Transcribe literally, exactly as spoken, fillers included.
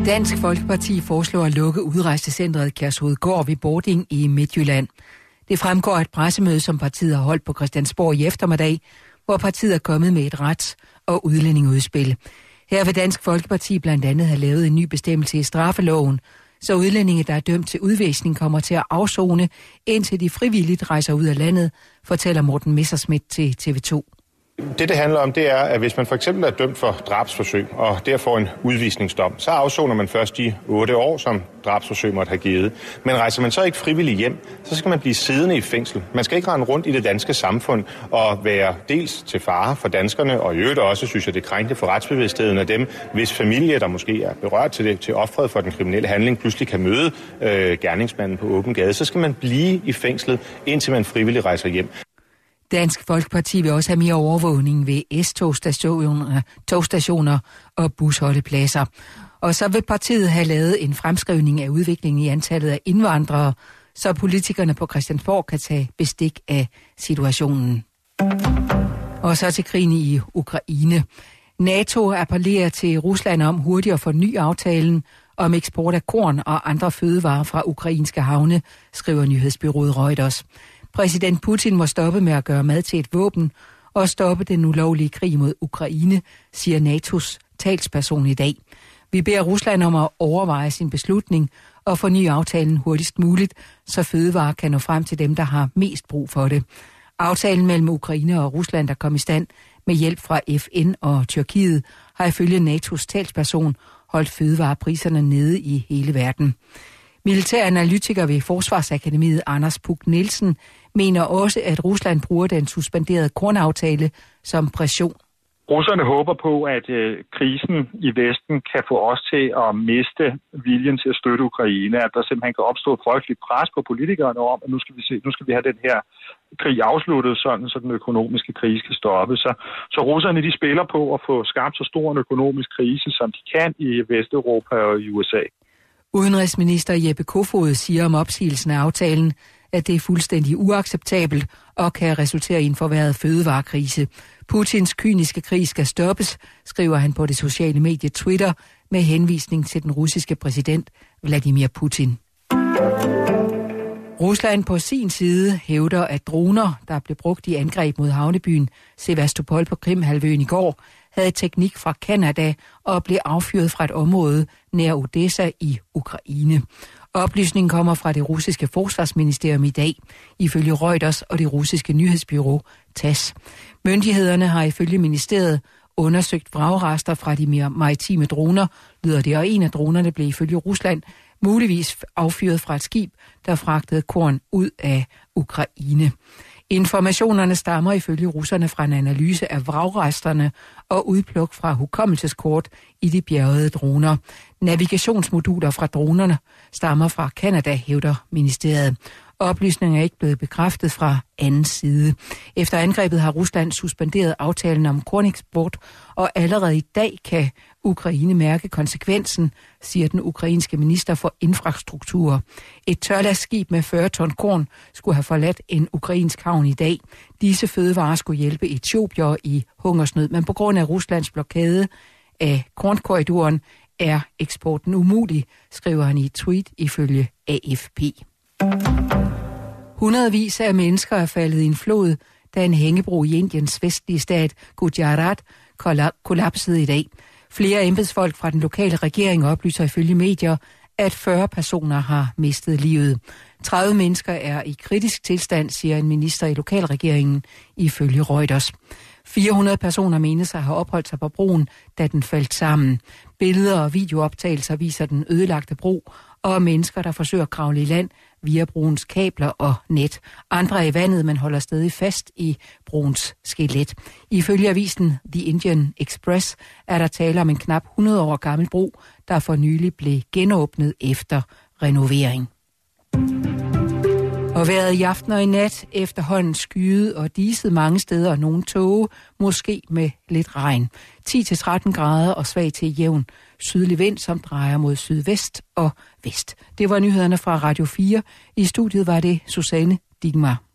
Dansk Folkeparti foreslår at lukke udrejsecentret Kærshovedgård ved Bording i Midtjylland. Det fremgår af et pressemøde, som partiet har holdt på Christiansborg i eftermiddag, hvor partiet er kommet med et rets- og udlændingeudspil. Her vil Dansk Folkeparti blandt andet have lavet en ny bestemmelse i straffeloven, så udlændinge, der er dømt til udvisning, kommer til at afsone, indtil de frivilligt rejser ud af landet, fortæller Morten Messerschmidt til T V to. Det, det handler om, det er, at hvis man for eksempel er dømt for drabsforsøg, og der får en udvisningsdom, så afsoner man først de otte år, som drabsforsøg måtte have givet. Men rejser man så ikke frivilligt hjem, så skal man blive siddende i fængsel. Man skal ikke rende rundt i det danske samfund og være dels til fare for danskerne, og i øvrigt også, synes jeg, det er krænkende for retsbevidstheden af dem, hvis familie, der måske er berørt til, det, til offret for den kriminelle handling, pludselig kan møde øh, gerningsmanden på åben gade. Så skal man blive i fængslet, indtil man frivilligt rejser hjem. Dansk Folkeparti vil også have mere overvågning ved S-togstationer, togstationer og busholdepladser. Og så vil partiet have lavet en fremskrivning af udviklingen i antallet af indvandrere, så politikerne på Christiansborg kan tage bestik af situationen. Og så til krigen i Ukraine. NATO appellerer til Rusland om hurtigt at forny aftalen om eksport af korn og andre fødevarer fra ukrainske havne, skriver nyhedsbureauet Reuters. Præsident Putin må stoppe med at gøre mad til et våben og stoppe den ulovlige krig mod Ukraine, siger N A T O's talsperson i dag. Vi beder Rusland om at overveje sin beslutning og forny aftalen hurtigst muligt, så fødevarer kan nå frem til dem, der har mest brug for det. Aftalen mellem Ukraine og Rusland, der kom i stand med hjælp fra F N og Tyrkiet, har ifølge N A T O's talsperson holdt fødevarepriserne nede i hele verden. Militæranalytiker ved Forsvarsakademiet Anders Puk Nielsen mener også, at Rusland bruger den suspenderede kornaftale som pression. Russerne håber på, at øh, krisen i Vesten kan få os til at miste viljen til at støtte Ukraine, at der simpelthen kan opstå et frygteligt pres på politikerne om, at nu skal vi se, nu skal vi have den her krig afsluttet, sådan så den økonomiske krise kan stoppe. Så, så russerne de spiller på at få skabt så stor en økonomisk krise, som de kan i Vesteuropa og i U S A. Udenrigsminister Jeppe Kofod siger om opsigelsen af aftalen, at det er fuldstændig uacceptabelt og kan resultere i en forværret fødevarekrise. Putins kyniske krig skal stoppes, skriver han på det sociale medie Twitter med henvisning til den russiske præsident Vladimir Putin. Rusland på sin side hævder, at droner, der blev brugt i angreb mod havnebyen Sevastopol på Krimhalvøen i går, havde teknik fra Canada og blev affyret fra et område nær Odessa i Ukraine. Oplysningen kommer fra det russiske forsvarsministerium i dag, ifølge Reuters og det russiske nyhedsbureau T A S S. Myndighederne har ifølge ministeriet undersøgt vragrester fra de mere maritime droner, lyder det, og en af dronerne blev ifølge Rusland muligvis affyret fra et skib, der fragtede korn ud af Ukraine. Informationerne stammer ifølge russerne fra en analyse af vragresterne og udpluk fra hukommelseskort i de bjergede droner. Navigationsmoduler fra dronerne stammer fra Canada, hævder ministeriet. Oplysningen er ikke blevet bekræftet fra anden side. Efter angrebet har Rusland suspenderet aftalen om korneksport, og allerede i dag kan Ukraine mærke konsekvensen, siger den ukrainske minister for infrastruktur. Et tørlastskib med fyrre ton korn skulle have forladt en ukrainsk havn i dag. Disse fødevarer skulle hjælpe etiopier i hungersnød, men på grund af Ruslands blokade af kornkorridoren er eksporten umulig, skriver han i et tweet ifølge A F P. Hundredvis af mennesker er faldet i en flod, da en hængebro i Indiens vestlige stat Gujarat kollapsede i dag. Flere embedsfolk fra den lokale regering oplyser ifølge medier, at fyrre personer har mistet livet. tredive mennesker er i kritisk tilstand, siger en minister i lokalregeringen ifølge Reuters. fire hundrede personer menes at have opholdt sig på broen, da den faldt sammen. Billeder og videooptagelser viser den ødelagte bro og mennesker, der forsøger at kravle i land via broens kabler og net. Andre er i vandet, men holder stadig fast i broens skelet. Ifølge avisen The Indian Express er der tale om en knap hundrede år gammel bro, der for nylig blev genåbnet efter renovering. Og vejret i aften og i nat efterhånden skyet og diset mange steder og nogle tåge, måske med lidt regn. ti til tretten grader og svag til jævn sydlig vind, som drejer mod sydvest og vest. Det var nyhederne fra Radio fire. I studiet var det Susanne Digmar.